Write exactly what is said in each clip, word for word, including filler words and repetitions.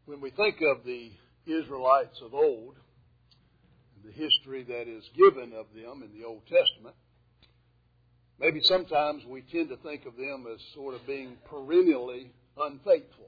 When we think of the Israelites of old, the history that is given of them in the Old Testament, maybe sometimes we tend to think of them as sort of being perennially unfaithful.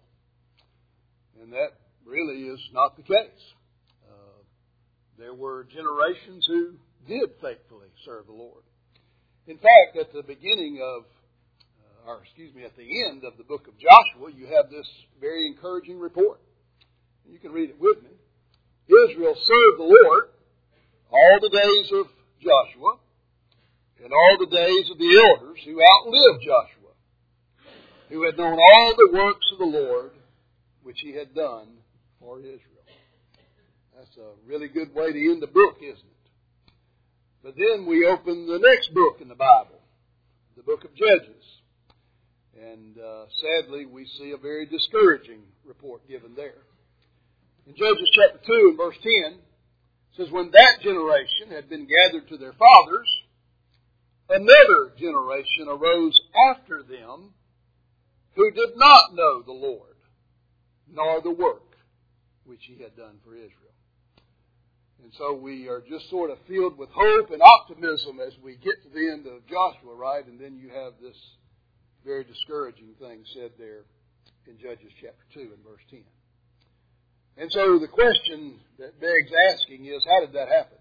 And that really is not the case. Uh, there were generations who did faithfully serve the Lord. In fact, at the beginning of, uh, or excuse me, at the end of the book of Joshua, you have this very encouraging report. You can read it with me. Israel served the Lord all the days of Joshua and all the days of the elders who outlived Joshua, who had known all the works of the Lord which he had done for Israel. That's a really good way to end the book, isn't it? But then we open the next book in the Bible, the book of Judges. And uh, sadly, we see a very discouraging report given there. In Judges chapter two and verse ten, it says, when that generation had been gathered to their fathers, another generation arose after them who did not know the Lord, nor the work which he had done for Israel. And so we are just sort of filled with hope and optimism as we get to the end of Joshua, right? And then you have this very discouraging thing said there in Judges chapter two and verse ten. And so the question that begs asking is, how did that happen?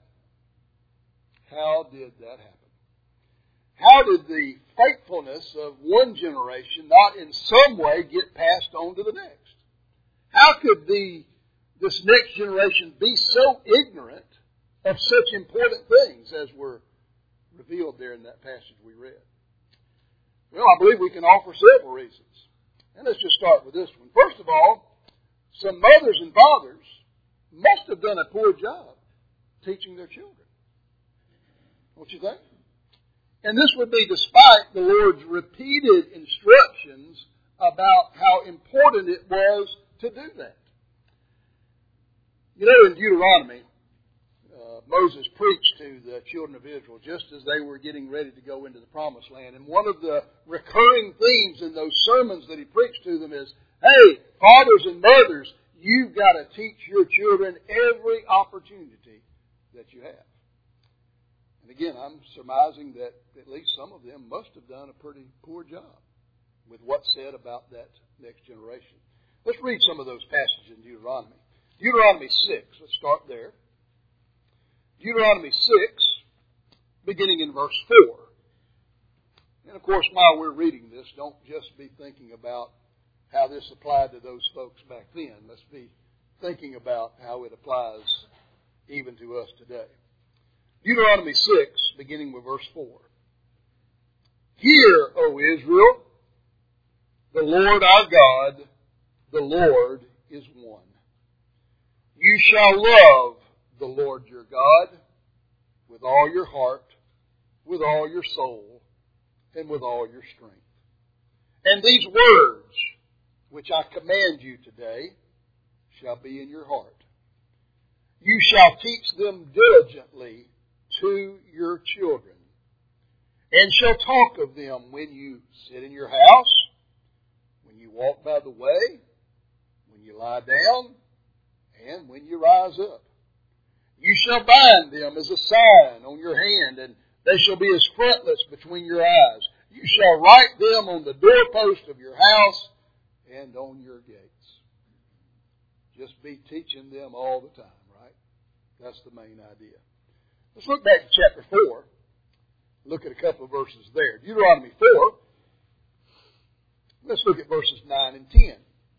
How did that happen? How did the faithfulness of one generation not in some way get passed on to the next? How could the this next generation be so ignorant of such important things as were revealed there in that passage we read? Well, I believe we can offer several reasons. And let's just start with this one. First of all, some mothers and fathers must have done a poor job teaching their children. Don't you think? And this would be despite the Lord's repeated instructions about how important it was to do that. You know, in Deuteronomy, uh, Moses preached to the children of Israel just as they were getting ready to go into the Promised Land. And one of the recurring themes in those sermons that he preached to them is, hey, fathers and mothers, you've got to teach your children every opportunity that you have. And again, I'm surmising that at least some of them must have done a pretty poor job with what's said about that next generation. Let's read some of those passages in Deuteronomy. Deuteronomy six, let's start there. Deuteronomy six, beginning in verse four. And of course, while we're reading this, don't just be thinking about how this applied to those folks back then. Let's be thinking about how it applies even to us today. Deuteronomy six, beginning with verse four. Hear, O Israel, the Lord our God, the Lord is one. You shall love the Lord your God with all your heart, with all your soul, and with all your strength. And these words which I command you today shall be in your heart. You shall teach them diligently to your children, and shall talk of them when you sit in your house, when you walk by the way, when you lie down, and when you rise up. You shall bind them as a sign on your hand, and they shall be as frontlets between your eyes. You shall write them on the doorpost of your house and on your gates. Just be teaching them all the time, right? That's the main idea. Let's look back to chapter four. Look at a couple of verses there. Deuteronomy four. Let's look at verses nine and ten.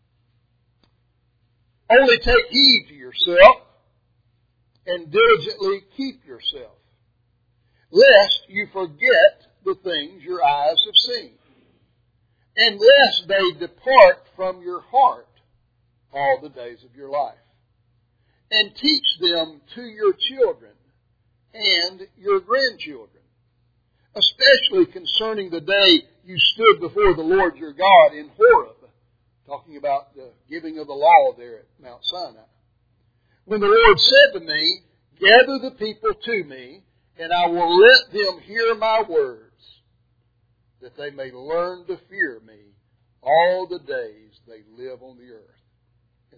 Only take heed to yourself and diligently keep yourself, lest you forget the things your eyes have seen, and lest they depart from your heart all the days of your life. And teach them to your children and your grandchildren, especially concerning the day you stood before the Lord your God in Horeb, talking about the giving of the law there at Mount Sinai. When the Lord said to me, gather the people to me, and I will let them hear my words, that they may learn to fear me all the days they live on the earth. And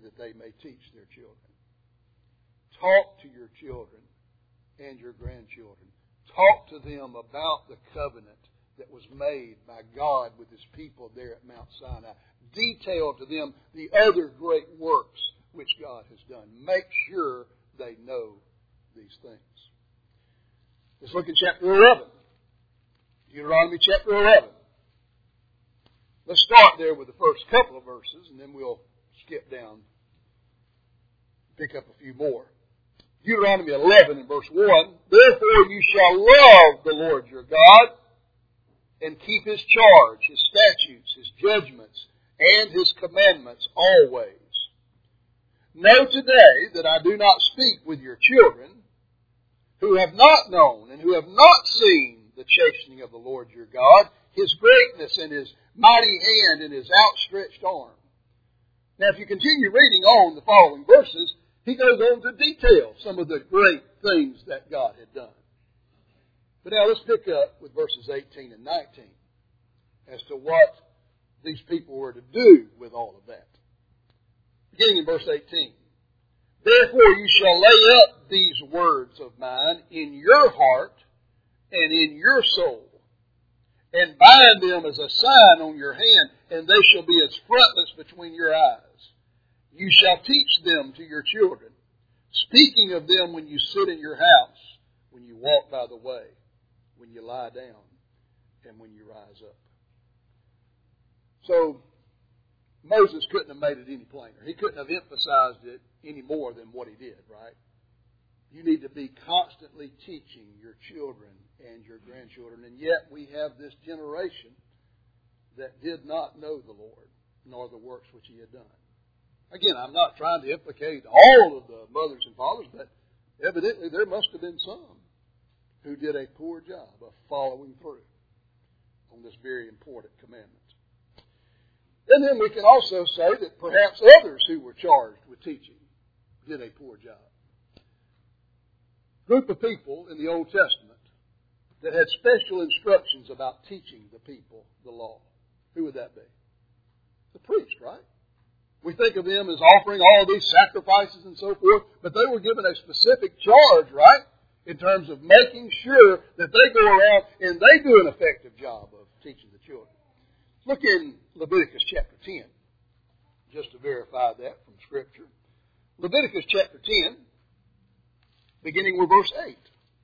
that they may teach their children. Talk to your children and your grandchildren. Talk to them about the covenant that was made by God with His people there at Mount Sinai. Detail to them the other great works which God has done. Make sure they know these things. Let's look at chapter eleven. Deuteronomy chapter eleven. Let's start there with the first couple of verses, and then we'll skip down, pick up a few more. Deuteronomy eleven and verse one. Therefore you shall love the Lord your God, and keep His charge, His statutes, His judgments, and His commandments always. Know today that I do not speak with your children, who have not known and who have not seen the chastening of the Lord your God, His greatness and His mighty hand and His outstretched arm. Now if you continue reading on the following verses, he goes on to detail some of the great things that God had done. But now let's pick up with verses eighteen and nineteen as to what these people were to do with all of that. Beginning in verse eighteen. Therefore you shall lay up these words of mine in your heart and in your soul, and bind them as a sign on your hand, and they shall be as frontlets between your eyes. You shall teach them to your children, speaking of them when you sit in your house, when you walk by the way, when you lie down, and when you rise up. So, Moses couldn't have made it any plainer. He couldn't have emphasized it any more than what he did, right? You need to be constantly teaching your children and your grandchildren. And yet we have this generation that did not know the Lord, nor the works which He had done. Again, I'm not trying to implicate all of the mothers and fathers, but evidently there must have been some who did a poor job of following through on this very important commandment. And then we can also say that perhaps others who were charged with teaching did a poor job. A group of people in the Old Testament that had special instructions about teaching the people the law. Who would that be? The priest, right? We think of them as offering all these sacrifices and so forth, but they were given a specific charge, right? In terms of making sure that they go around and they do an effective job of teaching the children. Look in Leviticus chapter ten, just to verify that from Scripture. Leviticus chapter ten, beginning with verse eight.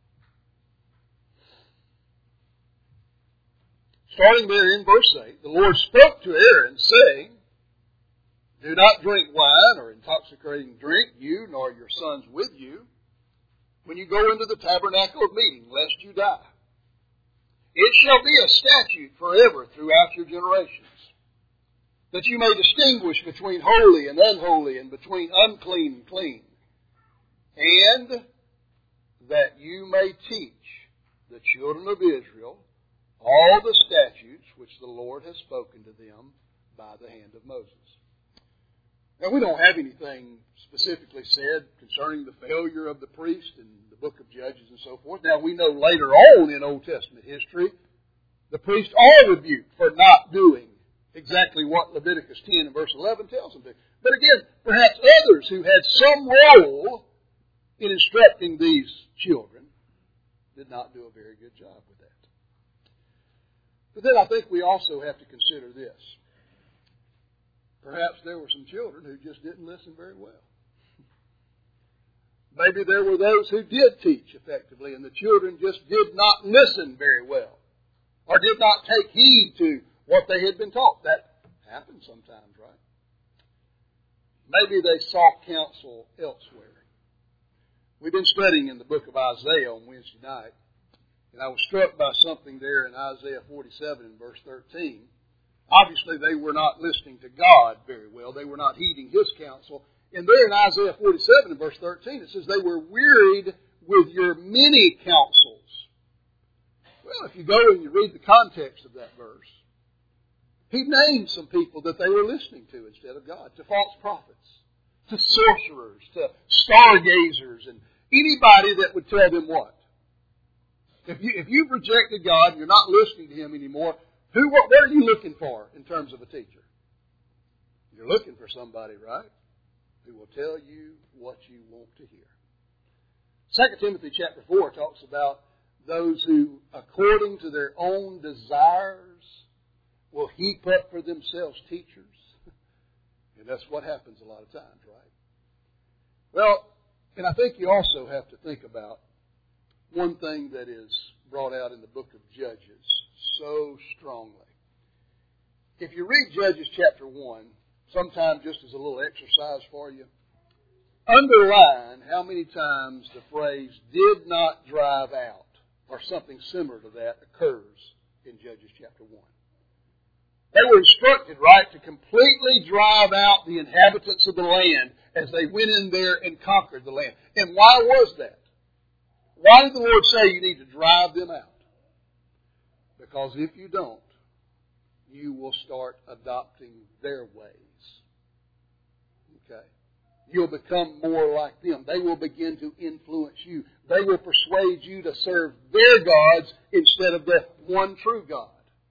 Starting there in verse eight, the Lord spoke to Aaron, saying, do not drink wine or intoxicating drink, you nor your sons with you, when you go into the tabernacle of meeting, lest you die. It shall be a statute forever throughout your generations, that you may distinguish between holy and unholy, and between unclean and clean, and that you may teach the children of Israel all the statutes which the Lord has spoken to them by the hand of Moses. Now, we don't have anything specifically said concerning the failure of the priest in the book of Judges and so forth. Now, we know later on in Old Testament history, the priests are rebuked for not doing exactly what Leviticus ten and verse eleven tells them to. But again, perhaps others who had some role in instructing these children did not do a very good job with that. But then I think we also have to consider this. Perhaps there were some children who just didn't listen very well. Maybe there were those who did teach effectively, and the children just did not listen very well, or did not take heed to what they had been taught. That happens sometimes, right? Maybe they sought counsel elsewhere. We've been studying in the book of Isaiah on Wednesday night, and I was struck by something there in Isaiah forty-seven and verse thirteen. Obviously, they were not listening to God very well. They were not heeding His counsel. And there in Isaiah forty-seven and verse thirteen, it says, they were wearied with your many counsels. Well, if you go and you read the context of that verse, He named some people that they were listening to instead of God, to false prophets, to sorcerers, to stargazers, and anybody that would tell them what? If, you, if you've rejected God and you're not listening to Him anymore, Who, what, what are you looking for in terms of a teacher? You're looking for somebody, right? who will tell you what you want to hear. Second Timothy chapter four talks about those who, according to their own desires, will heap up for themselves teachers. And that's what happens a lot of times, right? Well, and I think you also have to think about one thing that is brought out in the book of Judges so strongly. If you read Judges chapter one, sometime just as a little exercise for you, underline how many times the phrase did not drive out or something similar to that occurs in Judges chapter one. They were instructed, right, to completely drive out the inhabitants of the land as they went in there and conquered the land. And why was that? Why did the Lord say you need to drive them out? Because if you don't, you will start adopting their ways. Okay? You'll become more like them. They will begin to influence you. They will persuade you to serve their gods instead of the one true God.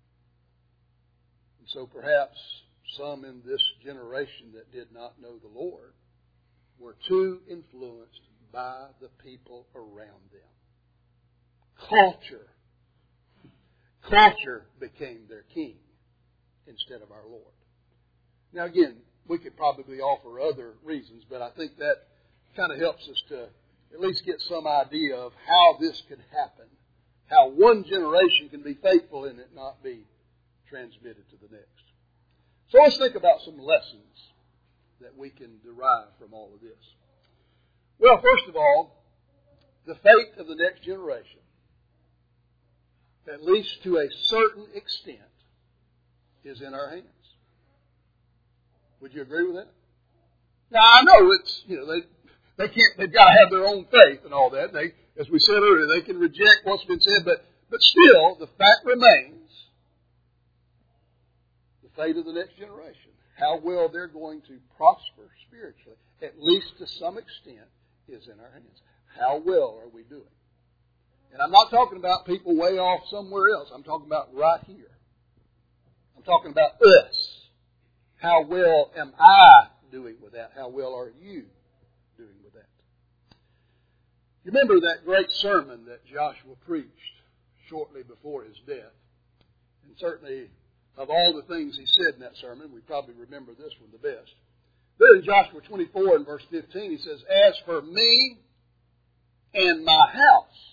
And so perhaps some in this generation that did not know the Lord were too influenced by the people around them. Culture. Culture became their king instead of our Lord. Now again, we could probably offer other reasons, but I think that kind of helps us to at least get some idea of how this could happen. How one generation can be faithful and it not be transmitted to the next. So let's think about some lessons that we can derive from all of this. Well, first of all, the fate of the next generation, at least to a certain extent, is in our hands. Would you agree with that? Now, I know it's, you know, they they can't, they've got to have their own faith and all that. They, as we said earlier, they can reject what's been said, but, but still, the fact remains, the fate of the next generation, how well they're going to prosper spiritually, at least to some extent, is in our hands. How well are we doing? And I'm not talking about people way off somewhere else. I'm talking about right here. I'm talking about us. How well am I doing with that? How well are you doing with that? You remember that great sermon that Joshua preached shortly before his death? And certainly, of all the things he said in that sermon, we probably remember this one the best. There in Joshua twenty-four and verse fifteen, he says, "As for me and my house,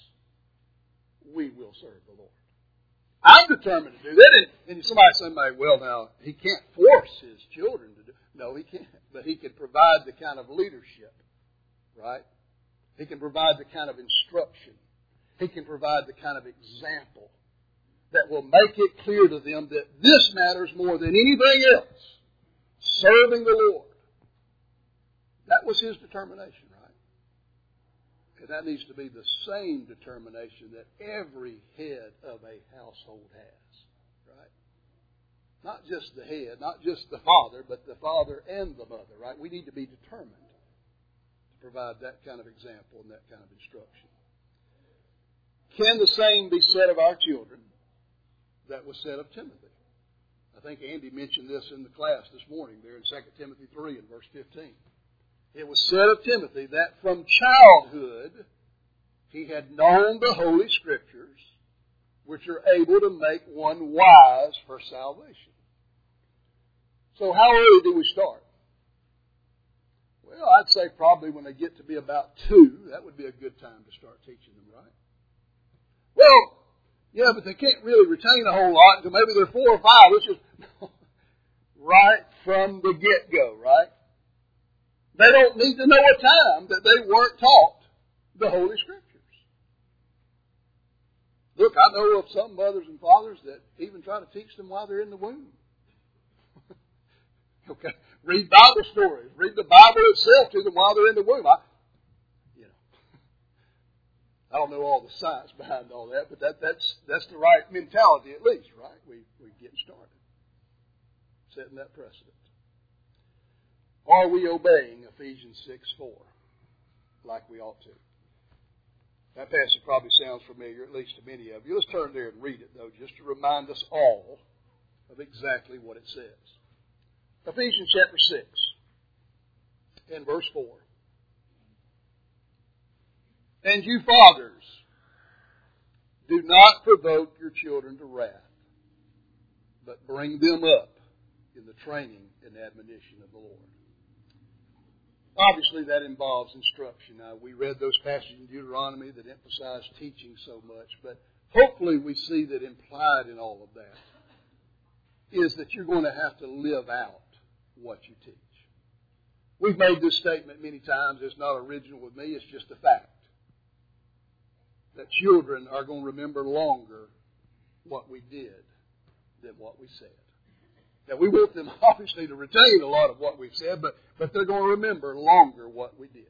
we will serve the Lord." I'm determined to do that. And, and somebody say, well, now, he can't force his children to do it. No, he can't. But he can provide the kind of leadership, right? He can provide the kind of instruction. He can provide the kind of example that will make it clear to them that this matters more than anything else. Serving the Lord. That was his determination, right? And that needs to be the same determination that every head of a household has, right? Not just the head, not just the father, but the father and the mother, right? We need to be determined to provide that kind of example and that kind of instruction. Can the same be said of our children that was said of Timothy? I think Andy mentioned this in the class this morning there in Second Timothy three and verse fifteen. It was said of Timothy that from childhood he had known the Holy Scriptures, which are able to make one wise for salvation. So how early do we start? Well, I'd say probably when they get to be about two, that would be a good time to start teaching them, right? Well, yeah, but they can't really retain a whole lot until maybe they're four or five, which is right from the get-go, right? They don't need to know a time that they weren't taught the Holy Scriptures. Look, I know of some mothers and fathers that even try to teach them while they're in the womb. Okay, read Bible stories, read the Bible itself to them while they're in the womb. I, you know, I don't know all the science behind all that, but that, that's that's the right mentality at least, right? We we get started, setting that precedent. Are we obeying Ephesians six four like we ought to? That passage probably sounds familiar, at least to many of you. Let's turn there and read it, though, just to remind us all of exactly what it says. Ephesians chapter six and verse four. And you fathers, do not provoke your children to wrath, but bring them up in the training and admonition of the Lord. Obviously, that involves instruction. Now, we read those passages in Deuteronomy that emphasize teaching so much, but hopefully we see that implied in all of that is that you're going to have to live out what you teach. We've made this statement many times. It's not original with me. It's just a fact. That children are going to remember longer what we did than what we said. Now, we want them, obviously, to retain a lot of what we've said, but, but they're going to remember longer what we did.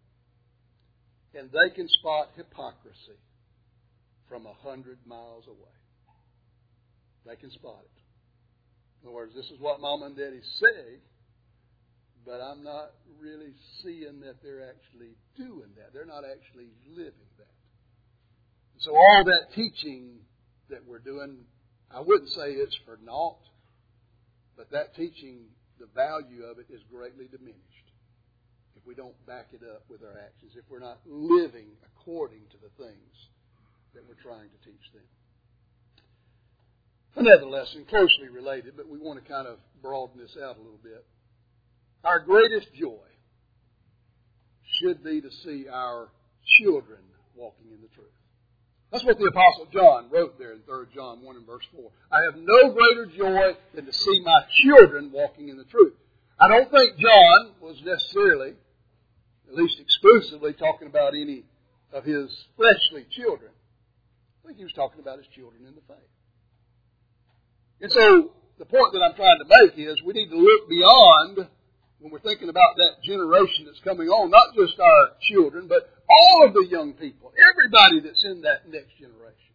And they can spot hypocrisy from a hundred miles away. They can spot it. In other words, this is what Mom and Daddy say, but I'm not really seeing that they're actually doing that. They're not actually living that. So all that teaching that we're doing, I wouldn't say it's for naught, but that teaching, the value of it is greatly diminished if we don't back it up with our actions, if we're not living according to the things that we're trying to teach them. Another lesson, closely related, but we want to kind of broaden this out a little bit. Our greatest joy should be to see our children walking in the truth. That's what the Apostle John wrote there in Third John one and verse four. I have no greater joy than to see my children walking in the truth. I don't think John was necessarily, at least exclusively, talking about any of his fleshly children. I think he was talking about his children in the faith. And so the point that I'm trying to make is we need to look beyond when we're thinking about that generation that's coming on, not just our children, but all of the young people, everybody that's in that next generation.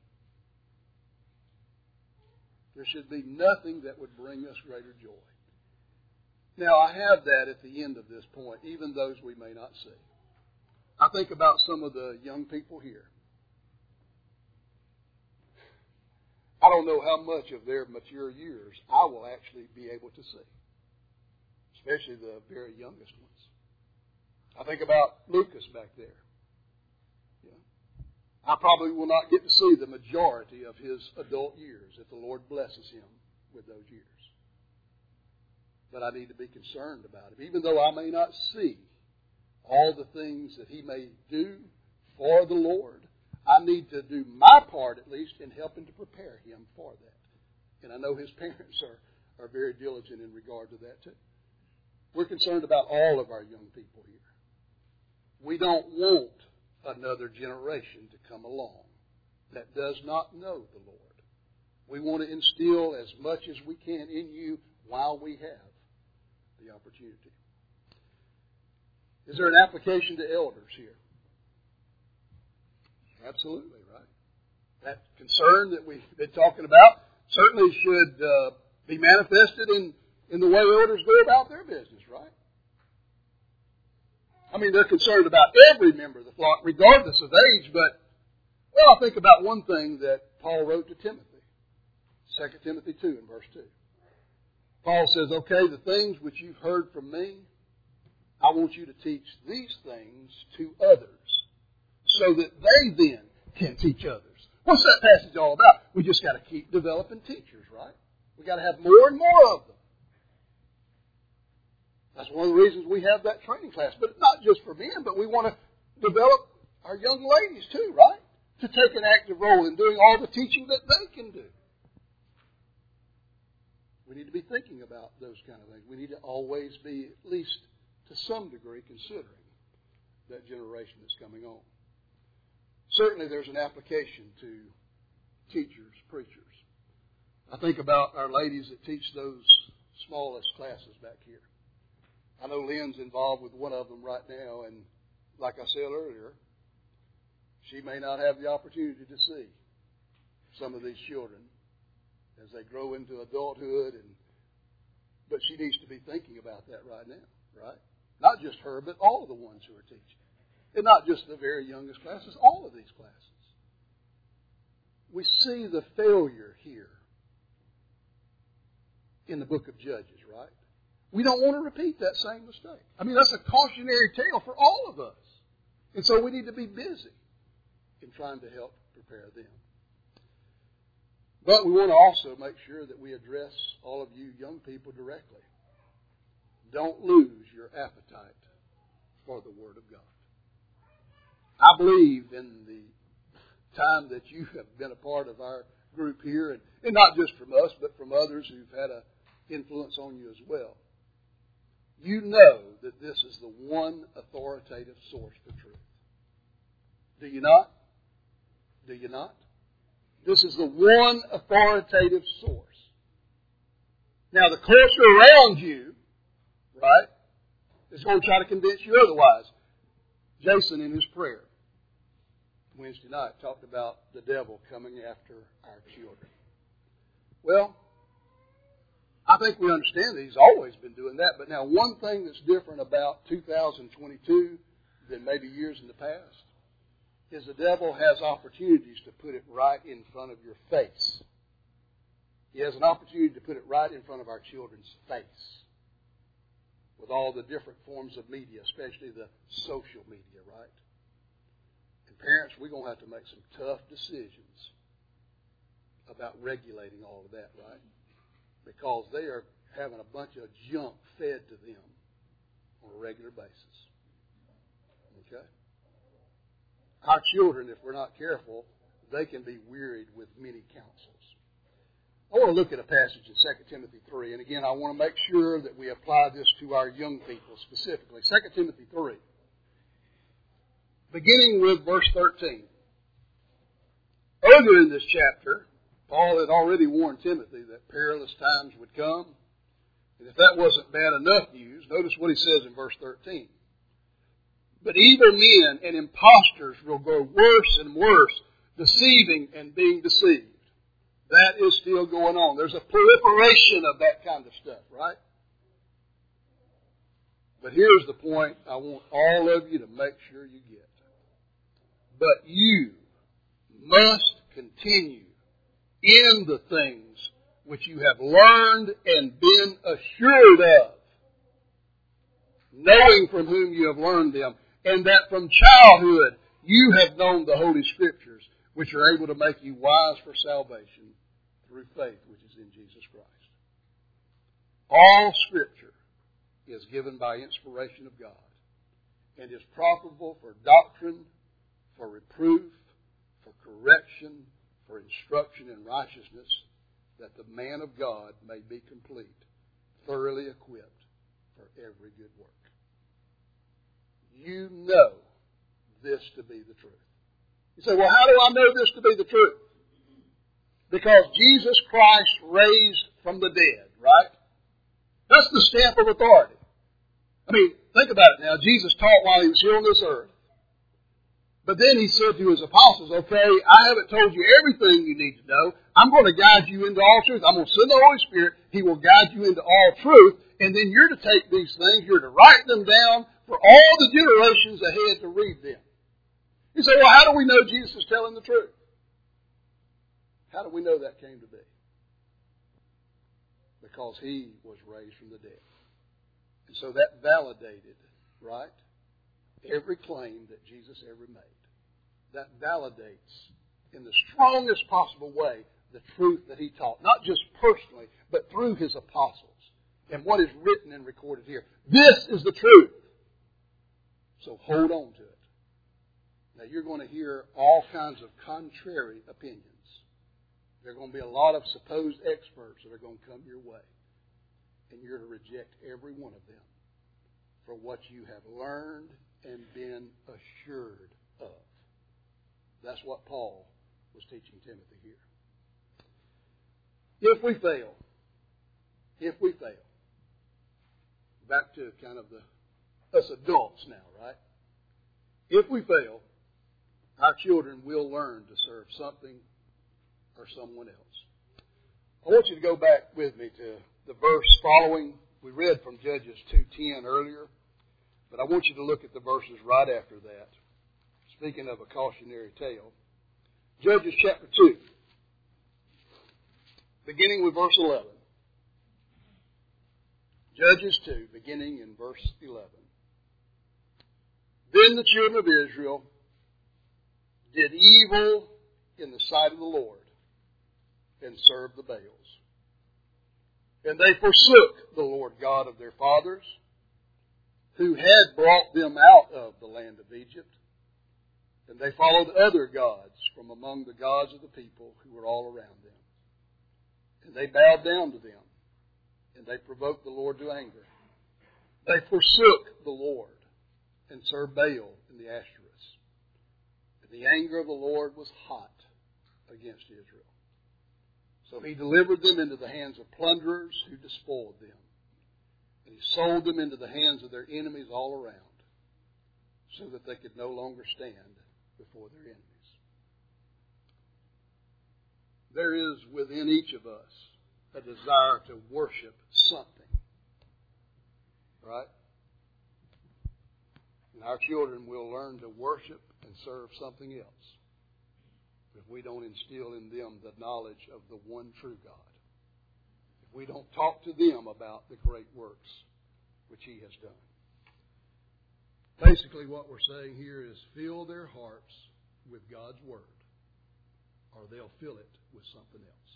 There should be nothing that would bring us greater joy. Now, I have that at the end of this point, even those we may not see. I think about some of the young people here. I don't know how much of their mature years I will actually be able to see, especially the very youngest ones. I think about Lucas back there. I probably will not get to see the majority of his adult years if the Lord blesses him with those years. But I need to be concerned about him. Even though I may not see all the things that he may do for the Lord, I need to do my part, at least, in helping to prepare him for that. And I know his parents are, are very diligent in regard to that, too. We're concerned about all of our young people here. We don't want another generation to come along that does not know the Lord. We want to instill as much as we can in you while we have the opportunity. Is there an application to elders here? Absolutely, right? That concern that we've been talking about certainly should uh, be manifested in, in the way elders go about their business, right? I mean, they're concerned about every member of the flock, regardless of age, but, well, I think about one thing that Paul wrote to Timothy. Second Timothy two and verse two. Paul says, okay, the things which you've heard from me, I want you to teach these things to others, so that they then can teach others. What's that passage all about? We just got to keep developing teachers, right? We've got to have more and more of them. That's one of the reasons we have that training class. But not just for men, but we want to develop our young ladies too, right? To take an active role in doing all the teaching that they can do. We need to be thinking about those kind of things. We need to always be, at least to some degree, considering that generation that's coming on. Certainly there's an application to teachers, preachers. I think about our ladies that teach those smallest classes back here. I know Lynn's involved with one of them right now, and like I said earlier, she may not have the opportunity to see some of these children as they grow into adulthood, and but she needs to be thinking about that right now, right? Not just her, but all of the ones who are teaching. And not just the very youngest classes, all of these classes. We see the failure here in the book of Judges, right? we don't want to repeat that same mistake. I mean, that's a cautionary tale for all of us. And so we need to be busy in trying to help prepare them. But we want to also make sure that we address all of you young people directly. Don't lose your appetite for the Word of God. I believe in the time that you have been a part of our group here, and, and not just from us, but from others who've had an influence on you as well. You know that this is the one authoritative source for truth. Do you not? Do you not? This is the one authoritative source. Now, the culture around you, right, is going to try to convince you otherwise. Jason, in his prayer Wednesday night, talked about the devil coming after our children. Well, I think we understand that he's always been doing that. But now, one thing that's different about two thousand twenty-two than maybe years in the past is the devil has opportunities to put it right in front of your face. He has an opportunity to put it right in front of our children's face with all the different forms of media, especially the social media, right? And parents, we're going to have to make some tough decisions about regulating all of that, right? Because they are having a bunch of junk fed to them on a regular basis. Okay? Our children, if we're not careful, they can be wearied with many counsels. I want to look at a passage in Second Timothy three, and again, I want to make sure that we apply this to our young people specifically. Second Timothy three, beginning with verse thirteen. Earlier in this chapter, Paul had already warned Timothy that perilous times would come. And if that wasn't bad enough news, notice what he says in verse thirteen. But evil men and impostors will grow worse and worse, deceiving and being deceived. That is still going on. There's a proliferation of that kind of stuff, right? But here's the point I want all of you to make sure you get. But you must continue in the things which you have learned and been assured of, knowing from whom you have learned them, and that from childhood you have known the Holy Scriptures, which are able to make you wise for salvation through faith which is in Jesus Christ. All Scripture is given by inspiration of God and is profitable for doctrine, for reproof, for correction, for instruction in righteousness, that the man of God may be complete, thoroughly equipped for every good work. You know this to be the truth. You say, well, how do I know this to be the truth? Because Jesus Christ raised from the dead, right? That's the stamp of authority. I mean, think about it now. Jesus taught while he was here on this earth. But then he said to his apostles, okay, I haven't told you everything you need to know. I'm going to guide you into all truth. I'm going to send the Holy Spirit. He will guide you into all truth. And then you're to take these things, you're to write them down for all the generations ahead to read them. You say, well, how do we know Jesus is telling the truth? How do we know that came to be? Because he was raised from the dead. And so that validated, right, every claim that Jesus ever made. That validates in the strongest possible way the truth that he taught. Not just personally, but through his apostles. And what is written and recorded here. This is the truth. So hold on to it. Now you're going to hear all kinds of contrary opinions. There are going to be a lot of supposed experts that are going to come your way. And you're to reject every one of them for what you have learned and been assured of. That's what Paul was teaching Timothy here. If we fail, if we fail, back to kind of the us adults now, right? If we fail, our children will learn to serve something or someone else. I want you to go back with me to the verse following. We read from Judges two ten earlier, but I want you to look at the verses right after that. Speaking of a cautionary tale, Judges chapter two, beginning with verse eleven. Judges two, beginning in verse eleven. Then the children of Israel did evil in the sight of the Lord and served the Baals. And they forsook the Lord God of their fathers, who had brought them out of the land of Egypt. And they followed other gods from among the gods of the people who were all around them. And they bowed down to them, and they provoked the Lord to anger. They forsook the Lord and served Baal and the Ashtoreths. And the anger of the Lord was hot against Israel. So he delivered them into the hands of plunderers who despoiled them. And he sold them into the hands of their enemies all around, so that they could no longer stand before their enemies. There is within each of us a desire to worship something. Right? And our children will learn to worship and serve something else if we don't instill in them the knowledge of the one true God. If we don't talk to them about the great works which He has done. Basically what we're saying here is fill their hearts with God's Word, or they'll fill it with something else.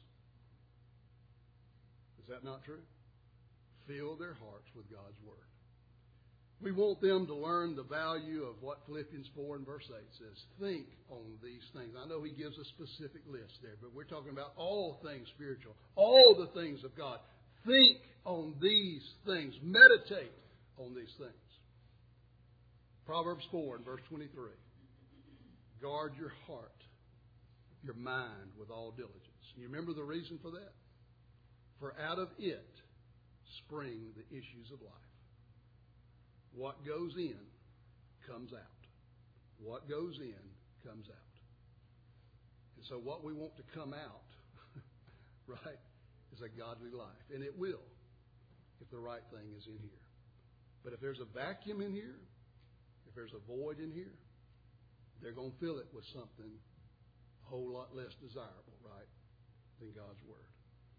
Is that not true? Fill their hearts with God's Word. We want them to learn the value of what Philippians four and verse eight says. Think on these things. I know he gives a specific list there, but we're talking about all things spiritual, all the things of God. Think on these things. Meditate on these things. Proverbs four and verse twenty-three. Guard your heart, your mind with all diligence. And you remember the reason for that? For out of it spring the issues of life. What goes in comes out. What goes in comes out. And so what we want to come out, right, is a godly life. And it will, if the right thing is in here. But if there's a vacuum in here, if there's a void in here, they're going to fill it with something a whole lot less desirable, right, than God's Word.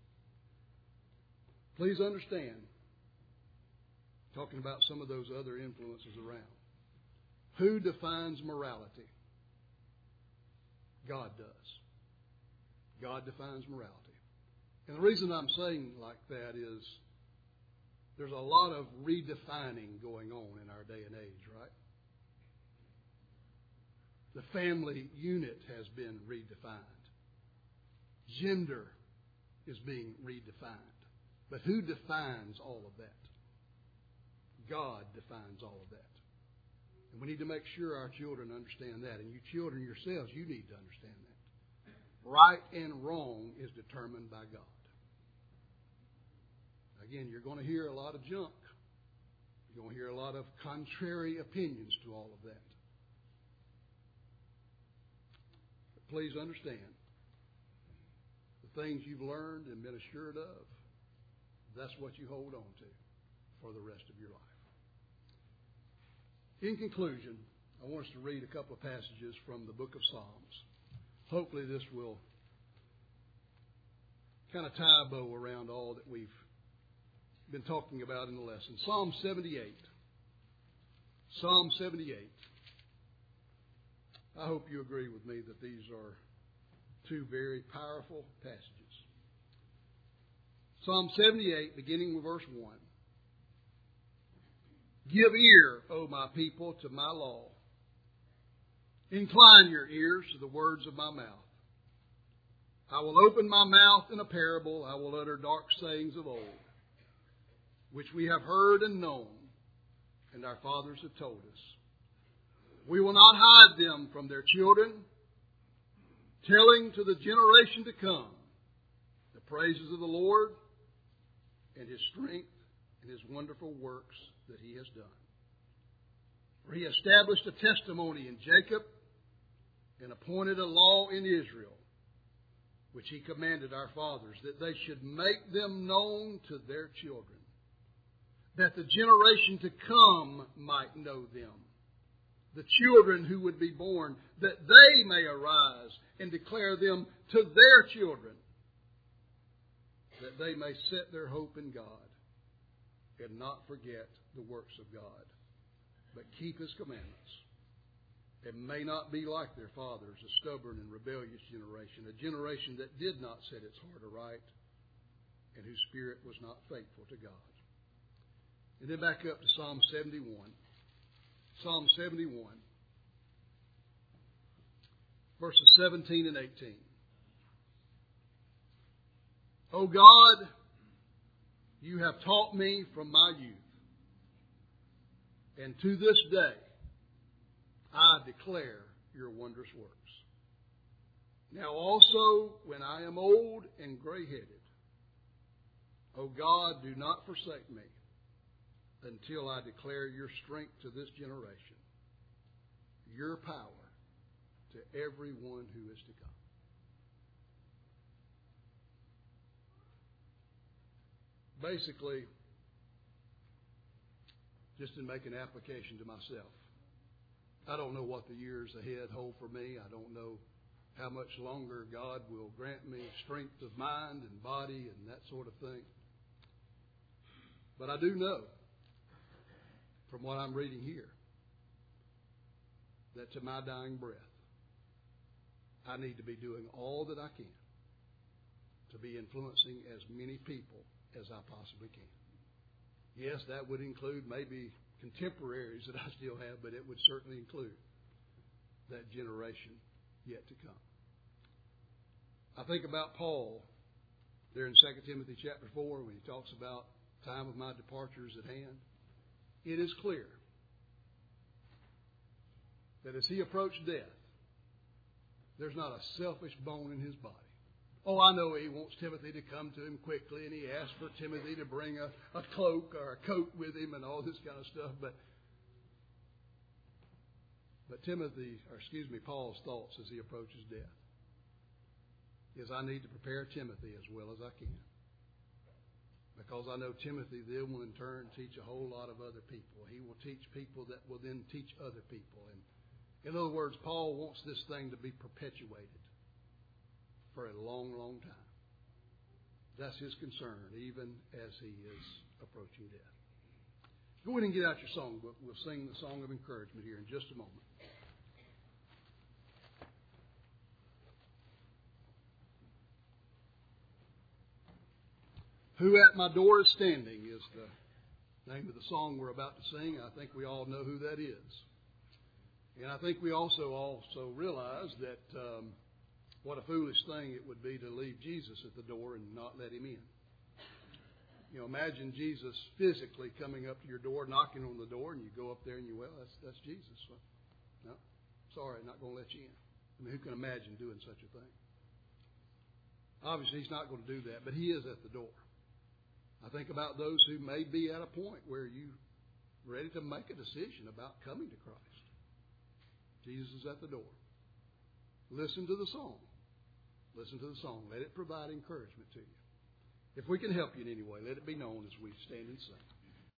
Please understand, talking about some of those other influences around, who defines morality? God does. God defines morality. And the reason I'm saying like that is there's a lot of redefining going on in our day and age, right? The family unit has been redefined. Gender is being redefined. But who defines all of that? God defines all of that. And we need to make sure our children understand that. And you children yourselves, you need to understand that. Right and wrong is determined by God. Again, you're going to hear a lot of junk. You're going to hear a lot of contrary opinions to all of that. But please understand, the things you've learned and been assured of, that's what you hold on to for the rest of your life. In conclusion, I want us to read a couple of passages from the book of Psalms. Hopefully this will kind of tie a bow around all that we've been talking about in the lesson. Psalm seventy-eight. Psalm seventy-eight. I hope you agree with me that these are two very powerful passages. Psalm seventy-eight, beginning with verse one. Give ear, O my people, to my law. Incline your ears to the words of my mouth. I will open my mouth in a parable. I will utter dark sayings of old, which we have heard and known, and our fathers have told us. We will not hide them from their children, telling to the generation to come the praises of the Lord and His strength and His wonderful works that He has done. For He established a testimony in Jacob and appointed a law in Israel, which He commanded our fathers, that they should make them known to their children, that the generation to come might know them, the children who would be born, that they may arise and declare them to their children, that they may set their hope in God and not forget the works of God, but keep His commandments, and may not be like their fathers, a stubborn and rebellious generation, a generation that did not set its heart aright, and whose spirit was not faithful to God. And then back up to Psalm seventy-one. Psalm seventy-one, verses seventeen and eighteen. O God, you have taught me from my youth, and to this day I declare your wondrous works. Now also, when I am old and gray-headed, O God, do not forsake me until I declare your strength to this generation, your power to everyone who is to come. Basically, just to make an application to myself, I don't know what the years ahead hold for me. I don't know how much longer God will grant me strength of mind and body and that sort of thing. But I do know, from what I'm reading here, that to my dying breath, I need to be doing all that I can to be influencing as many people as I possibly can. Yes, that would include maybe contemporaries that I still have, but it would certainly include that generation yet to come. I think about Paul there in Second Timothy chapter four when he talks about time of my departures at hand. It is clear that as he approached death, there's not a selfish bone in his body. Oh, I know he wants Timothy to come to him quickly, and he asks for Timothy to bring a, a cloak or a coat with him and all this kind of stuff. But but Timothy, or excuse me, Paul's thoughts as he approaches death is, I need to prepare Timothy as well as I can. Because I know Timothy then will in turn teach a whole lot of other people. He will teach people that will then teach other people. And in other words, Paul wants this thing to be perpetuated for a long, long time. That's his concern, even as he is approaching death. Go ahead and get out your songbook. We'll sing the song of encouragement here in just a moment. Who at my door is standing is the name of the song we're about to sing. I think we all know who that is. And I think we also also realize that um, what a foolish thing it would be to leave Jesus at the door and not let him in. You know, imagine Jesus physically coming up to your door, knocking on the door, and you go up there and you, well, that's that's Jesus. Well, no, sorry, not going to let you in. I mean, who can imagine doing such a thing? Obviously, he's not going to do that, but he is at the door. I think about those who may be at a point where you're ready to make a decision about coming to Christ. Jesus is at the door. Listen to the song. Listen to the song. Let it provide encouragement to you. If we can help you in any way, let it be known as we stand and sing.